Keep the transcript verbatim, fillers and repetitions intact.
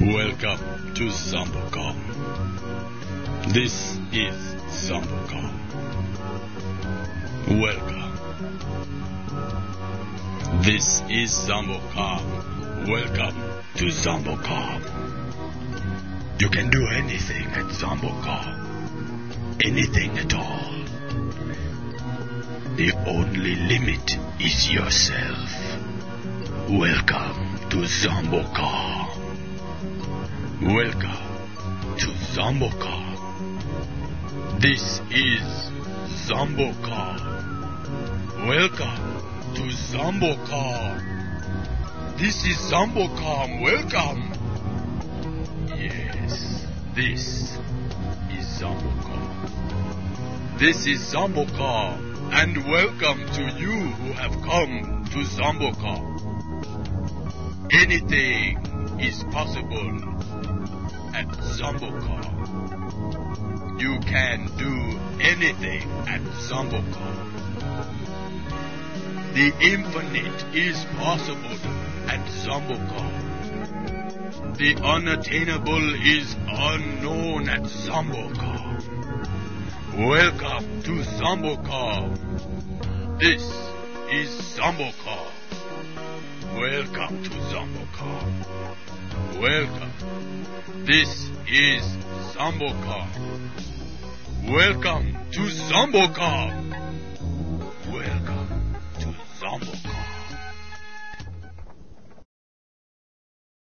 Welcome to Zambocom. This is Zambocom. Welcome. This is Zambocom. Welcome to Zambocom. You can do anything at Zambocom. Anything at all. The only limit is yourself. Welcome to Zambocom. Welcome to Zambocom. This is Zambocom. Welcome to Zambocom. This is Zambocom. Welcome. Yes, this is Zambocom. This is Zambocom. And welcome to you who have come to Zambocom. Anything is possible at Zambocom. You can do anything at Zambocom. The infinite is possible at Zambocom. The unattainable is unknown at Zambocom. Welcome to Zambocom. This is Zambocom. Welcome to Zambocom. Welcome. This is Zambocom. Welcome to Zambocom. Welcome to Zambocom.